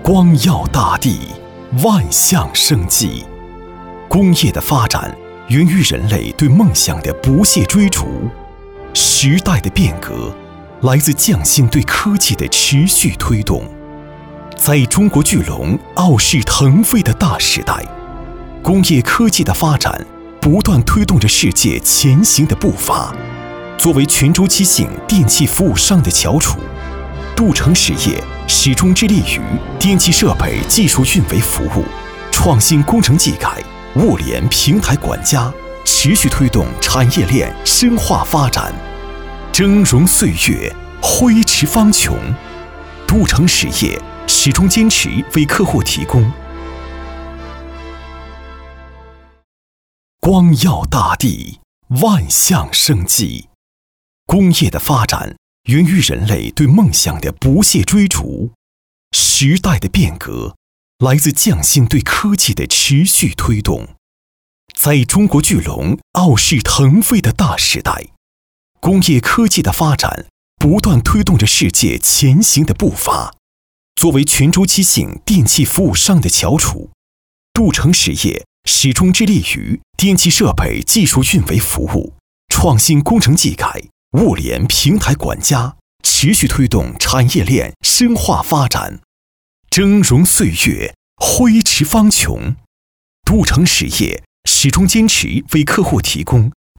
光耀大地，万象生机。工业的发展源于人类对梦想的不懈追逐，时代的变革来自匠心对科技的持续推动。在中国巨龙傲视腾飞的大时代，工业科技的发展不断推动着世界前行的步伐。作为全周期性电气服务商的翘楚，杜城实业始终致力于电气设备技术运维服务、创新工程技改、物联平台管家，持续推动产业链深化发展。峥嵘岁月，挥斥方遒。杜城实业始终坚持为客户提供光耀大地，万象生机。工业的发展源于人类对梦想的不懈追逐，时代的变革来自匠心对科技的持续推动。在中国巨龙傲视腾飞的大时代，工业科技的发展不断推动着世界前行的步伐。作为全周期性电气服务商的翘楚，杜城实业始终致力于电气设备技术运维服务、创新工程技改、物联平台管家，持续推动产业链深化发展。峥嵘岁月，挥斥方遒。杜城实业始终坚持为客户提供